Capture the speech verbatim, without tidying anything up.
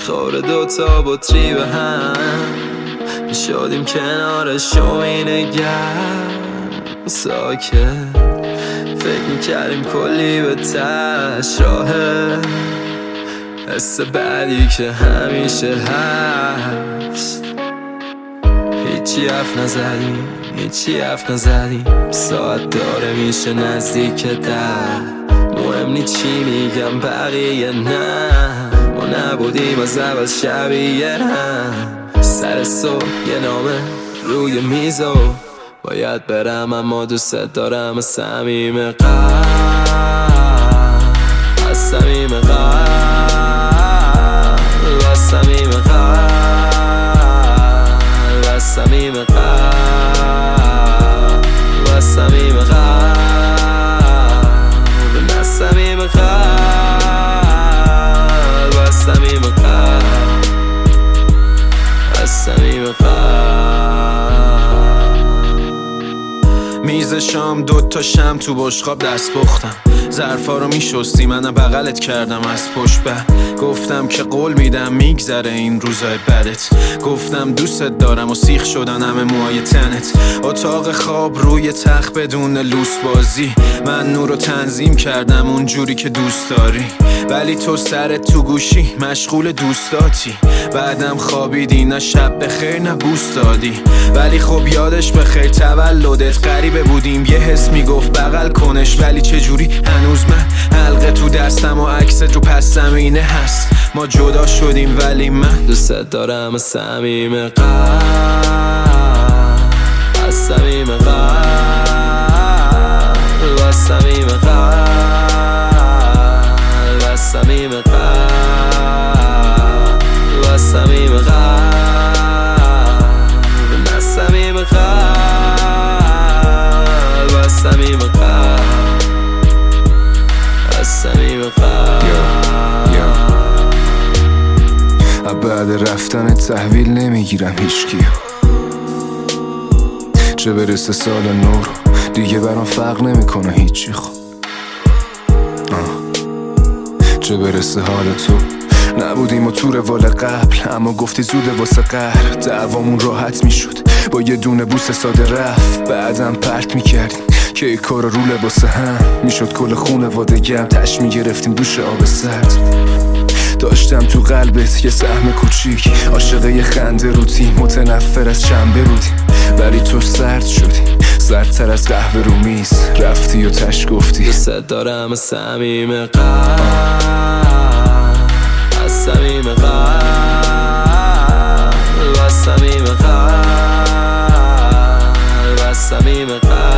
میخوره دوتا بطری به هم، میشدیم کنارش و مینگرم ساکت، فکر میکردیم کلی به تش راهه، حس بعدی که همیشه هست. هیچی حرف نزدیم هیچی حرف نزدیم ساعت داره میشه نزدیک ده، مهم نی چی میگم بقیه نه، ما نبودیم از اول شبیه هم. سر صبح یه نامه روی میزو باید برم اما دوست دارم از صمیم قلب، از صمیم قلب، از صمیم قلب، از صمیم قلب، از صمیم قلب، از صمیم قلب، از صمیم قلب، از صمیم قلب. میز شام دوتا شم تو بشقاب دست پختم، ظرفا رو میشستی منم بغلت کردم از پشت به، گفتم که قول میدم میگذره این روزای بدت، گفتم دوستت دارم و سیخ شدن همه موهای تنت. اتاق خواب روی تخت بدون لوس بازی، من نور رو تنظیم کردم اونجوری که دوست داری، ولی تو سرت تو گوشی مشغول دوستاتی، بعدم خوابیدی نه شب بخیر نه بوس دادی، ولی خب یادش بخیر تولدت غریبه بودیم، یه حس میگفت بغل کنش ولی چجوری هنوز من حلقه تو دستم و عکست رو پس زمینه هست، ما جدا شدیم ولی من دوست دارم از صمیم قلب، از صمیم قلب، از صمیم قلب، از صمیم قلب، از صمیم قلب، از صمیم قلب، از صمیم قلب، از صمیم قلب. بعد رفتن تحویل نمیگیرم هیچکی، چه برسه سال نو رو دیگه برام فرق نمیکنه هیچی، خب چه برسه حال تو نبودیم و تو روال قبل، اما گفتی زوده واسه قهر، دعوامون راحت میشد با یه دونه بوسه ساده رفت، بعدم پرت میکردیم که ای کار رو لباسه هم میشد کل خونه وادگم، تش میگرفتیم دوش آب سرد، داشتم تو قلبت یه سهم کوچیک، عاشق یه خنده روتی، متنفر از شنبه بودی، ولی تو سرد شدی سردتر از قهوه رو میز، رفتی و تش گفتی دوست دارم از صمیم قلب، از صمیم قلب، از صمیم قلب، از صمیم قلب،